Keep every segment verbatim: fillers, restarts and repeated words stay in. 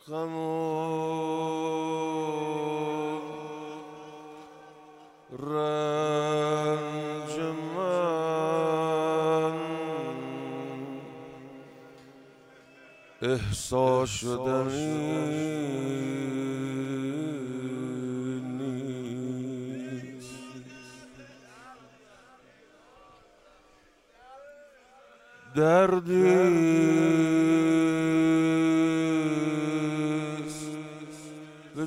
غم و رنج من احساس شدنی نیست. دردیست به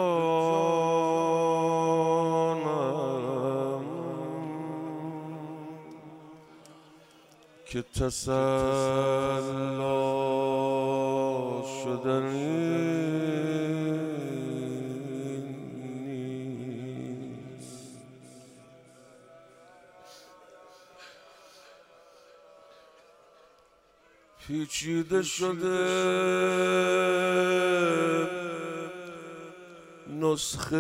جانم که تسلا شدنی نیست. پیچیده شده نسخه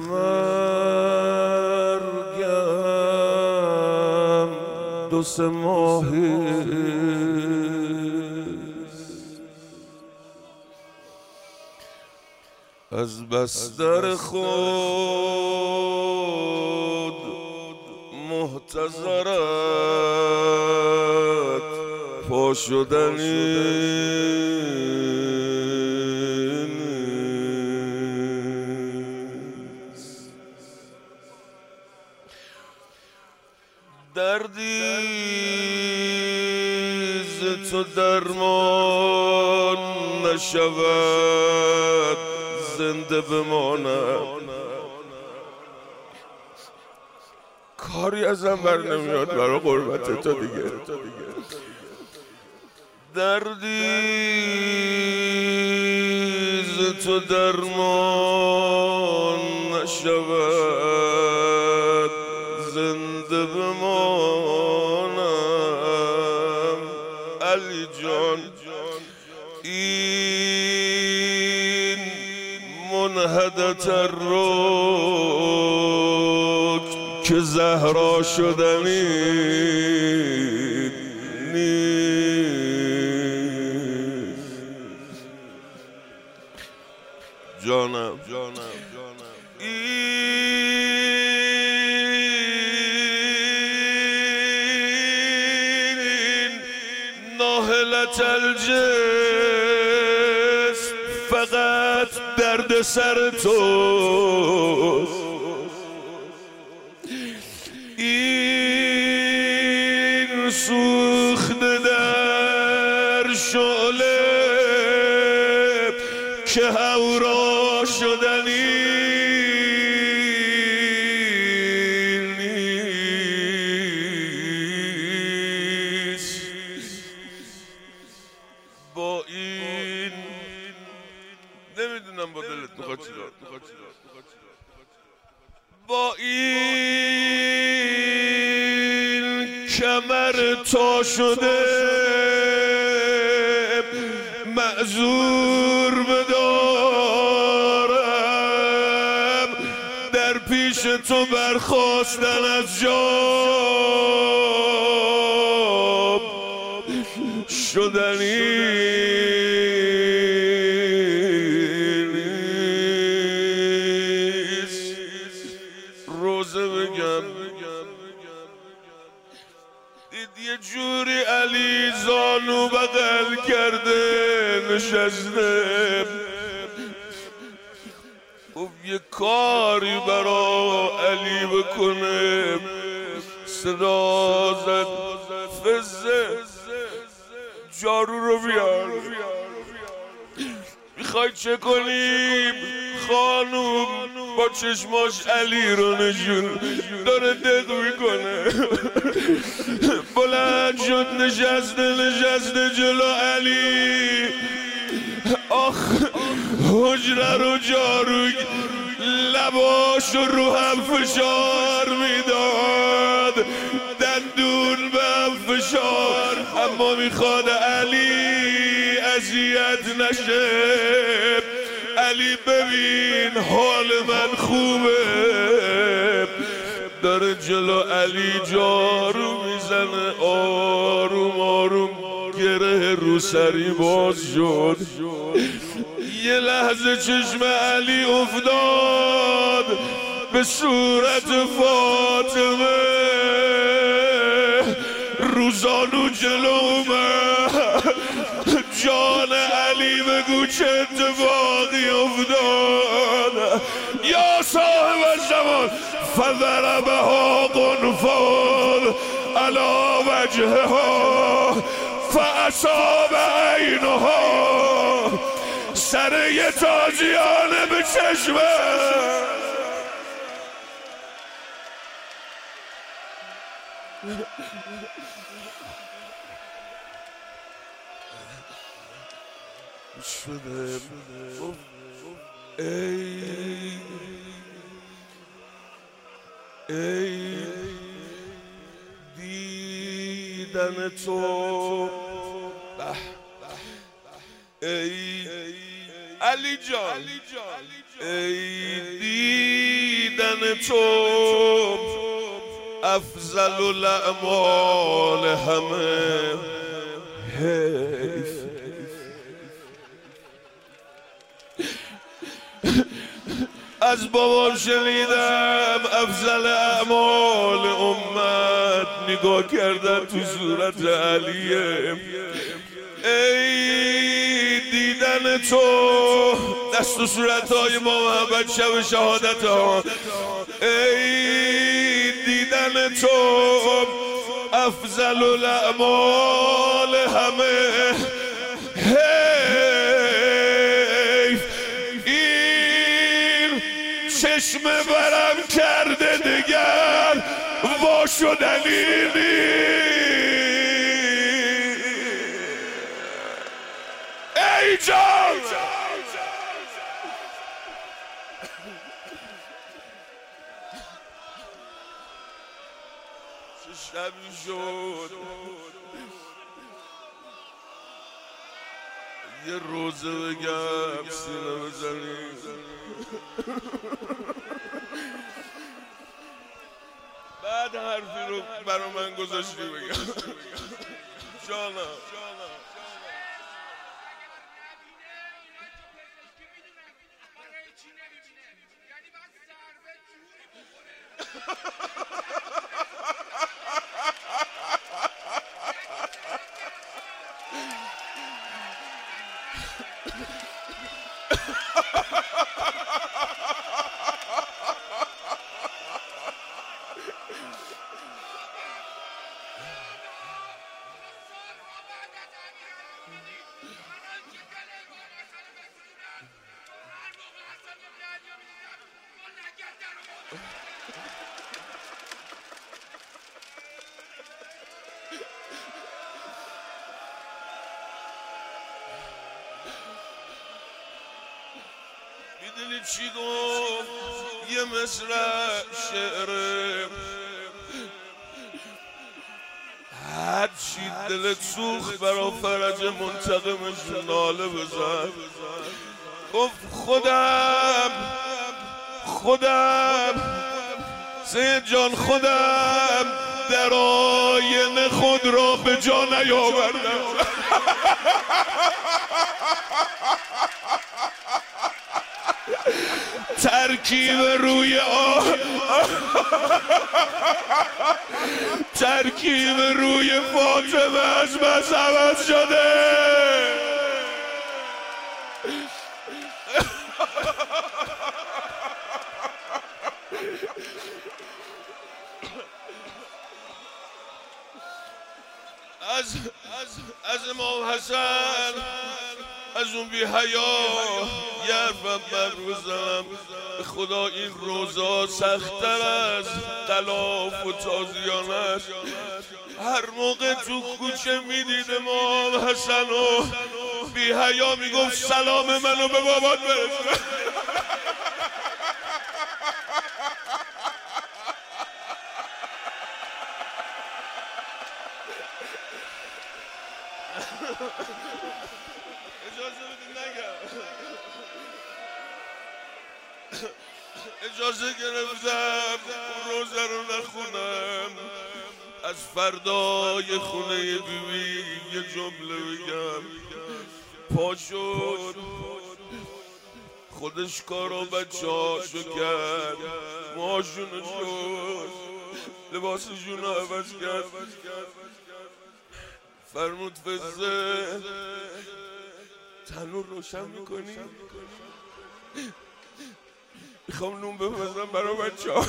مرگم، دو سه ماهیست از بستر خود محتضرت پا شدنی نیست. دردی ز تو درمان نشود زنده بمانم. کاری ازم بر نمیاد برای قربت تو دیگه. دردی ز تو درمان نشود زنده بمانم. علی جان این منحدت الرکن که زهرا شدنی نیست. جانم جانم این ناهلت الجسم فقط درد سر توست. این سوخته در شعله که هورا شدنی نیست. با این نمیدونم با دلت میخواد چیکار، با این کمر تا شده معذور بدارم در پیش تو برخاستن از جا شدنی نیست. روزه بگم دید یه جوری علی زانو بغل کرده نشسته، خب یه کاری برا علی بکنه. صدا زد فزه جارو رو بیار. میخوای چه کنیم؟ خانوم با چشماش علی رو نشون داره دق میکنه. بلند شد نشسته نشسته جلو علی. آخ حجره رو جارو لباش رو هم فشار میداد، دندون به هم فشار، اما میخواد علی اذیت نشه. علی ببین حال من خوبه. داره جلو علی جارو میزنه آروم آروم، گره رو سری باز شد. یه لحظه چشم علی افتاد به صورت فاطمه، روزانو جلو اومد. جان علی بگو چه اتفاقی افتاد؟ یا صاحب زمان فضربها قنفذ علی وجهها فاصاب عینها. سر یه تازیانه به چشمه شده. ای ای دیدن تو، ای علی جان، ای دیدن تو افضل الاعمال همه. حیف از بابام شنیدم افضل اعمال امت نگاه کردن تو صورت علیه. ای دیدن تو، دست و صورتهای ما محمد شب شهادت ها. ای دیدن تو افضل الاعمال همه. حیف این چشم برم کرده دیگر وا شدنی ای جان. چه شبی شد یه روزه بگم سینه بزنی. بعد حرفی رو برا من گذاشتی بگم جانم. میدونی چی گفت؟ یه مصرع شعره هرچی دلت سوخت برا فرج منتقمش ناله بزن. گفت خودم خودم سید جان خودم در آینه خود را به جا نیاوردم. ترکیب روی آه ترکیب روی فاطمه از بس عوض شده. از از امام حسن از اون بی حیا یه حرفم من بزنم. خدا این روزا سخت‌تر از غلاف و تازیانش. هر موقع تو کوچه میدید امام حسن و بی حیا میگفت سلام منو به بابات برسون. اجازه بدید نگم. اجازه گرفتم روزه رو نخونم. از فردای خونه بیبی یه جمله بگم. پا شد خودش کارو بچه هاشو کرد، موهاشونو شد، لباسشونو عوض کرد. فرمود فزه تنور روشن میکنی؟ میخوام نون بپزم برای بچه ها.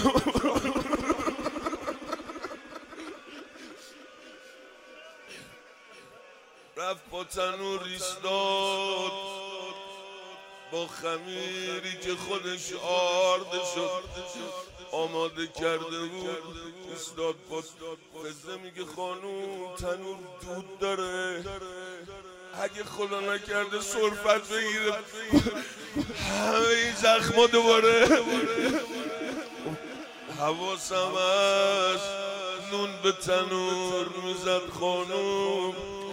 رفت با تنور ایستاد، با خمیری که خودش آرده شد آماده کرده بود ایستاد. با فزه میگه خانوم تنور دود داره، اگه خدا نکرده سرفت بگیره همه این زخما دوباره. حواسم هست نون به تنور میزد خانوم،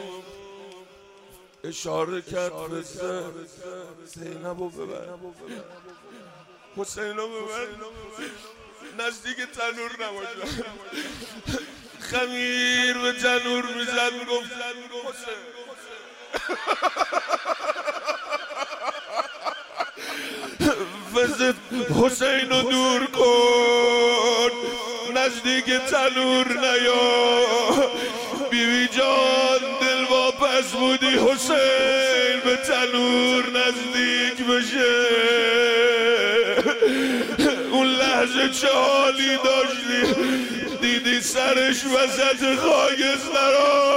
اشاره کرد فزه زینبو ببر، حسینو ببر، نزدیک تنور نباشه. خمیر به تنور میزد میگفت فزه حسینو دور کن، نزدیک تنور نیا. بیوی جان دل واپس بودی حسین به تنور نزدیک بشه. اون لحظه چه حالی داشتی، دیدی سرش وسط خاکسترا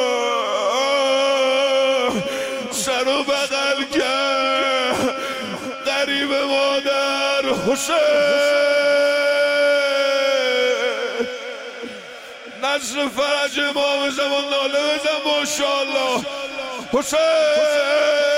سر و بغل کرد قریب مادر حسین. نصر فرج امام زمان ناله بزن ماشاءالله حسین.